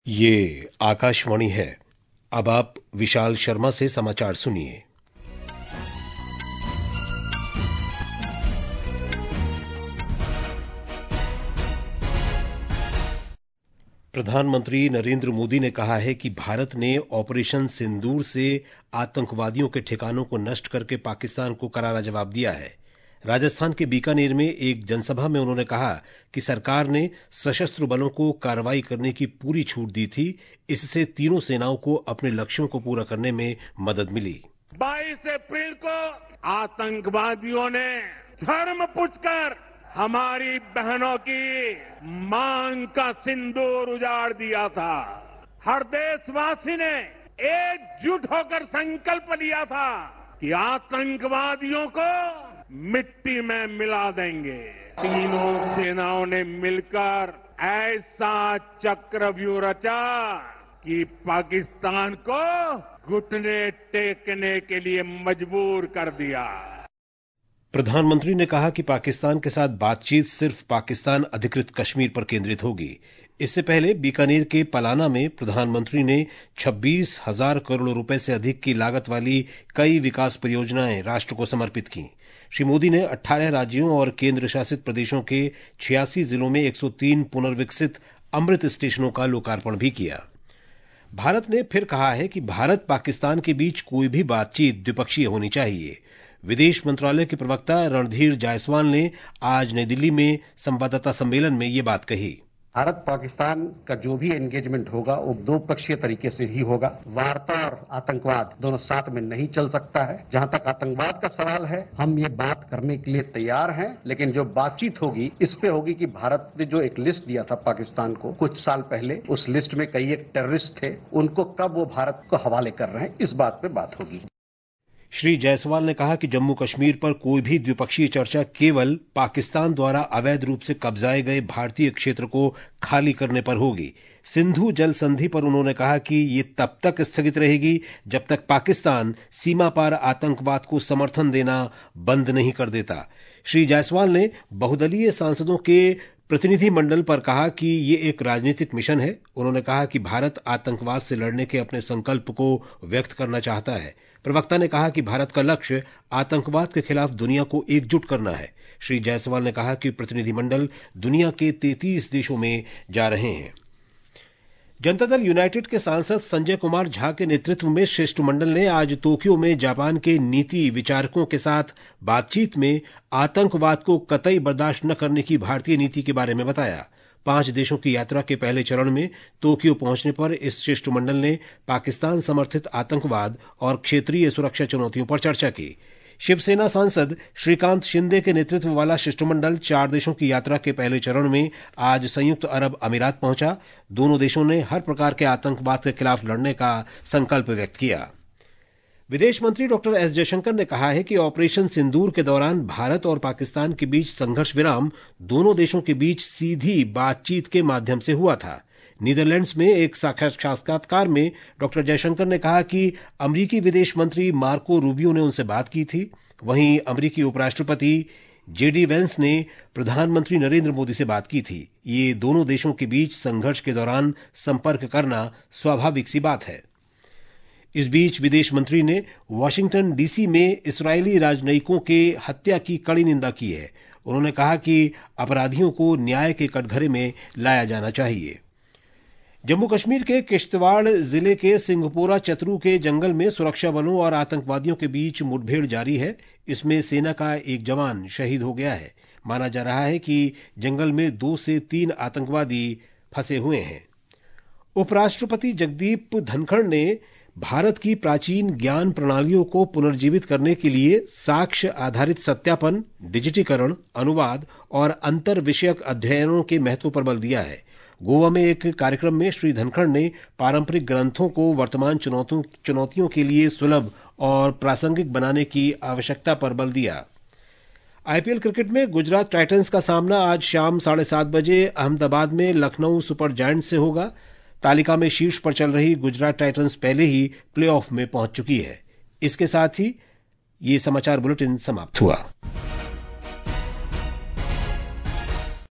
ये आकाशवाणी है। अब आप विशाल शर्मा से समाचार सुनिए। प्रधानमंत्री नरेंद्र मोदी ने कहा है कि भारत ने ऑपरेशन सिंदूर से आतंकवादियों के ठिकानों को नष्ट करके पाकिस्तान को करारा जवाब दिया है। राजस्थान के बीकानेर में एक जनसभा में उन्होंने कहा कि सरकार ने सशस्त्र बलों को कार्रवाई करने की पूरी छूट दी थी। इससे तीनों सेनाओं को अपने लक्ष्यों को पूरा करने में मदद मिली। 22 अप्रैल को आतंकवादियों ने धर्म पूछकर हमारी बहनों की मांग का सिंदूर उजाड़ दिया था। हर देशवासी ने एकजुट होकर संकल्प लिया था कि आतंकवादियों को मिट्टी में मिला देंगे। तीनों सेनाओं ने मिलकर ऐसा चक्रव्यूह रचा कि पाकिस्तान को घुटने टेकने के लिए मजबूर कर दिया। प्रधानमंत्री ने कहा कि पाकिस्तान के साथ बातचीत सिर्फ पाकिस्तान अधिकृत कश्मीर पर केंद्रित होगी। इससे पहले बीकानेर के पलाना में प्रधानमंत्री ने 26,000 करोड़ रुपए से अधिक की लागत वाली कई विकास परियोजनाएं राष्ट्र को समर्पित की। श्री मोदी ने 18 राज्यों और केंद्र शासित प्रदेशों के 86 जिलों में 103 पुनर्विकसित अमृत स्टेशनों का लोकार्पण भी किया। भारत ने फिर कहा है कि भारत पाकिस्तान के बीच कोई भी बातचीत द्विपक्षीय होनी चाहिए। विदेश मंत्रालय के प्रवक्ता रणधीर जायसवाल ने आज नई दिल्ली में संवाददाता सम्मेलन में ये बात कही। भारत पाकिस्तान का जो भी एंगेजमेंट होगा वो दो पक्षीय तरीके से ही होगा। वार्ता और आतंकवाद दोनों साथ में नहीं चल सकता है। जहां तक आतंकवाद का सवाल है, हम ये बात करने के लिए तैयार हैं, लेकिन जो बातचीत होगी इस पे होगी कि भारत ने जो एक लिस्ट दिया था पाकिस्तान को कुछ साल पहले, उस लिस्ट में कई एक टेररिस्ट थे, उनको कब वो भारत को हवाले कर रहे हैं, इस बात पे बात होगी। श्री जायसवाल ने कहा कि जम्मू कश्मीर पर कोई भी द्विपक्षीय चर्चा केवल पाकिस्तान द्वारा अवैध रूप से कब्जाए गए भारतीय क्षेत्र को खाली करने पर होगी। सिंधु जल संधि पर उन्होंने कहा कि ये तब तक स्थगित रहेगी जब तक पाकिस्तान सीमा पार आतंकवाद को समर्थन देना बंद नहीं कर देता। श्री जायसवाल ने बहुदलीय सांसदों के प्रतिनिधि मंडल पर कहा कि ये एक राजनीतिक मिशन है। उन्होंने कहा कि भारत आतंकवाद से लड़ने के अपने संकल्प को व्यक्त करना चाहता है। प्रवक्ता ने कहा कि भारत का लक्ष्य आतंकवाद के खिलाफ दुनिया को एकजुट करना है। श्री जायसवाल ने कहा कि प्रतिनिधिमंडल दुनिया के 33 देशों में जा रहे हैं। जनता दल यूनाइटेड के सांसद संजय कुमार झा के नेतृत्व में शिष्टमंडल ने आज टोक्यो में जापान के नीति विचारकों के साथ बातचीत में आतंकवाद को कतई बर्दाश्त न करने की भारतीय नीति के बारे में बताया। 5 देशों की यात्रा के पहले चरण में टोक्यो पहुंचने पर इस शिष्टमंडल ने पाकिस्तान समर्थित आतंकवाद और क्षेत्रीय सुरक्षा चुनौतियों पर चर्चा की। शिवसेना सांसद श्रीकांत शिंदे के नेतृत्व वाला शिष्टमंडल 4 देशों की यात्रा के पहले चरण में आज संयुक्त अरब अमीरात पहुंचा। दोनों देशों ने हर प्रकार के आतंकवाद के खिलाफ लड़ने का संकल्प व्यक्त किया। विदेश मंत्री डॉक्टर एस जयशंकर ने कहा है कि ऑपरेशन सिंदूर के दौरान भारत और पाकिस्तान के बीच संघर्ष विराम दोनों देशों के बीच सीधी बातचीत के माध्यम से हुआ था। नीदरलैंड्स में एक साक्षात्कार में डॉक्टर जयशंकर ने कहा कि अमरीकी विदेश मंत्री मार्को रूबियो ने उनसे बात की थी। वहीं अमरीकी उपराष्ट्रपति जेडी वेंस ने प्रधानमंत्री नरेंद्र मोदी से बात की थी। ये दोनों देशों के बीच संघर्ष के दौरान संपर्क करना स्वाभाविक सी बात है। इस बीच विदेश मंत्री ने वाशिंगटन डीसी में इस्राएली राजनयिकों के हत्या की कड़ी निंदा की है। उन्होंने कहा कि अपराधियों को न्याय के कटघरे में लाया जाना चाहिए। जम्मू कश्मीर के किश्तवाड़ जिले के सिंहपोरा चतरू के जंगल में सुरक्षा बलों और आतंकवादियों के बीच मुठभेड़ जारी है। इसमें सेना का एक जवान शहीद हो गया है। माना जा रहा है कि जंगल में 2 से 3 आतंकवादी फंसे हुए हैं। उपराष्ट्रपति जगदीप धनखड़ ने भारत की प्राचीन ज्ञान प्रणालियों को पुनर्जीवित करने के लिए साक्ष्य आधारित सत्यापन, डिजिटीकरण, अनुवाद और अंतर विषयक अध्ययनों के महत्व पर बल दिया है। गोवा में एक कार्यक्रम में श्री धनखड़ ने पारंपरिक ग्रंथों को वर्तमान चुनौतियों के लिए सुलभ और प्रासंगिक बनाने की आवश्यकता पर बल दिया। आईपीएल क्रिकेट में गुजरात टाइटंस का सामना आज शाम 7:30 बजे अहमदाबाद में लखनऊ सुपर जायंट्स से होगा। तालिका में शीर्ष पर चल रही गुजरात टाइटंस पहले ही प्लेऑफ में पहुंच चुकी है। इसके साथ ही ये समाचार बुलेटिन समाप्त हुआ।